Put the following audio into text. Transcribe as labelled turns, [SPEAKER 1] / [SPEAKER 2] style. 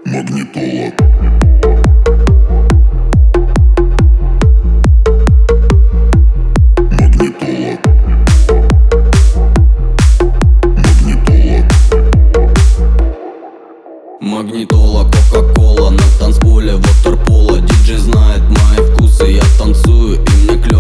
[SPEAKER 1] Магнитола. Магнитола. Магнитола.
[SPEAKER 2] Магнитола, кока-кола на танцполе, ватерпола. Диджей знает мои вкусы, я танцую и мне клёво.